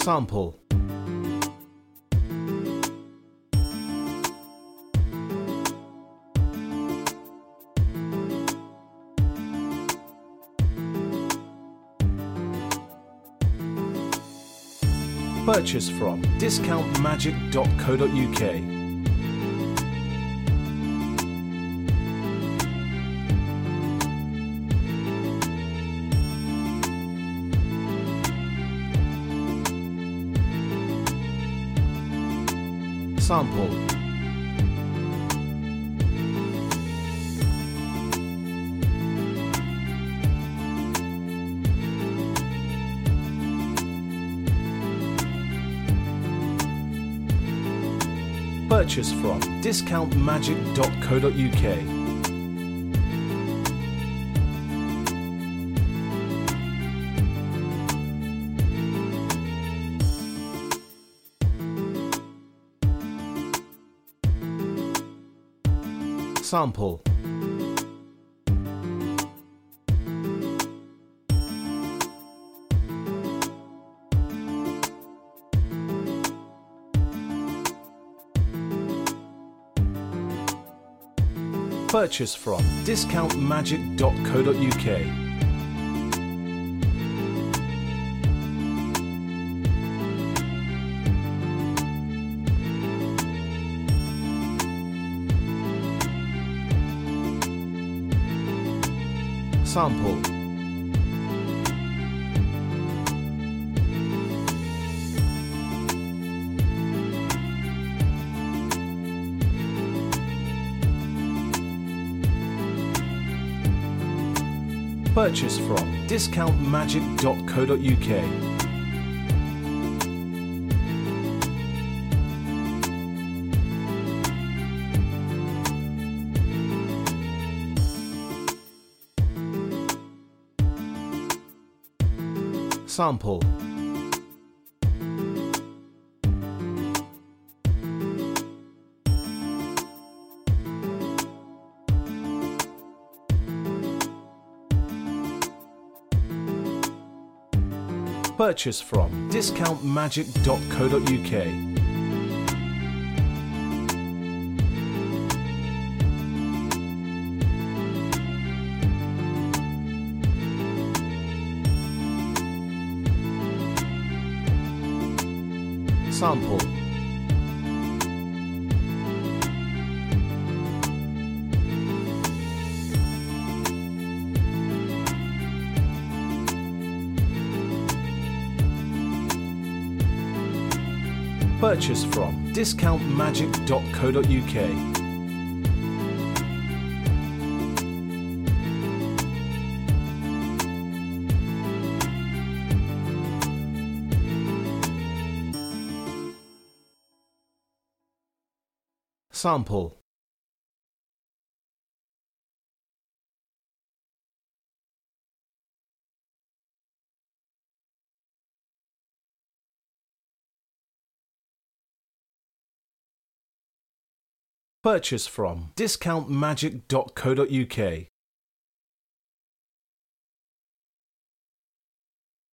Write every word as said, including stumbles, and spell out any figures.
Sample. Purchase from discount magic dot co dot U K. Sample. Purchase from discount magic dot co dot U K. Sample. Purchase from discount magic dot co dot U K. Sample. Purchase from discount magic dot co dot U K. Sample. Purchase from discount magic dot co dot U K. Sample. Purchase from discount magic dot co dot U K. Sample. Purchase from discount magic dot co dot U K.